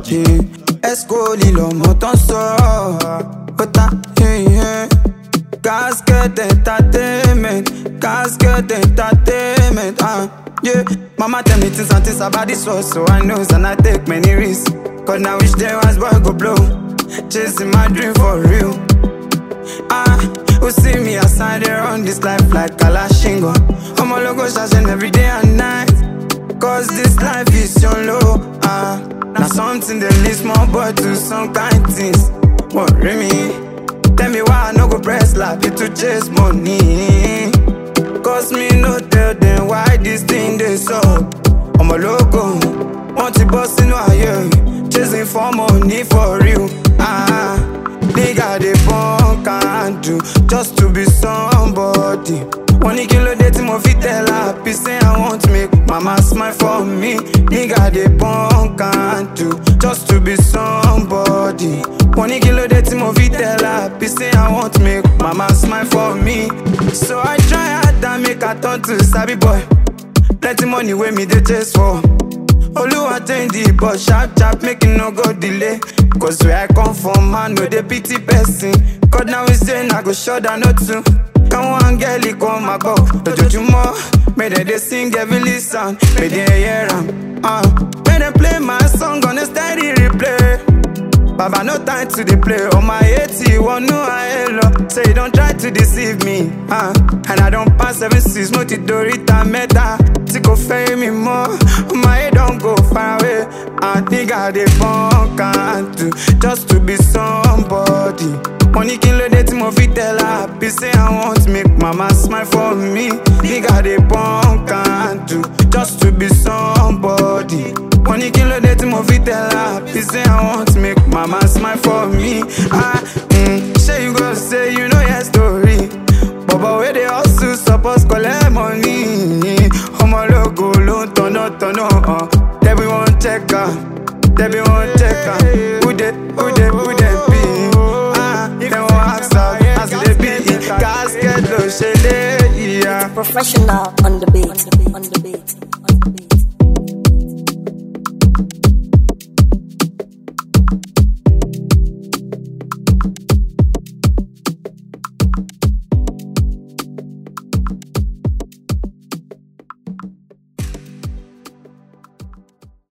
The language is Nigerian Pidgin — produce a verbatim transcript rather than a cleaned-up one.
Escoli l'homme t'en sort. Ota, hey, hey. Casquette entertainment, casquette entertainment, ah, yeah. Mama tell me things and things about this world, so I know, and I take many risks. Cause now wish there was boy go blow, chasing my dream for real. Ah, who see me outside there on this life like Kalashingo. I'm all go shashing every day and night, cause this life is your low. Ah, now something they leave small boy to some kind things. Worry me. Tell me why I no go press like it to chase money. Cause me no tell them why this thing they so. I'm a loco, want to bust in wire, chasing for money for real. Ah, nigga they punk and do just to be somebody. One kilo dating my fit tell happy say I want to make mama smile for me. Nigga they punk and do just to be somebody. One kilo dating my fit tell happy say I want to make mama smile for me. So I try hard and make a turn to savvy boy. Plenty money with me they chase for. Oluwa change the but sharp sharp making no go delay. Cause where I come from I know the pity person. Cause now we saying I go shut down no too. Come on, girl, you come my go. Don't you more? May they sing every listen. May they hear them. Uh, may they play my song on a steady replay. Baba, no time to the play. On my eighty-one, no I hello. Say don't try to deceive me. Uh, and I don't pass seven six. Moti Dorita Meta. Tico fame me more. My head don't go far away. I think I dey funk and do just to be somebody. Money kilo dating my fit tell happy say I want to make mama smile for me. Nigga they punk and do just to be somebody. Money kilo dating my fit tell happy say I want to make mama smile for me. Ah, mm, say you go say you know your story. Baba where they hustle suppose collect money. I'm a logo loan turn up turn up. Uh, they won't check her, they won't check her. Who they who they who they be? Professional on the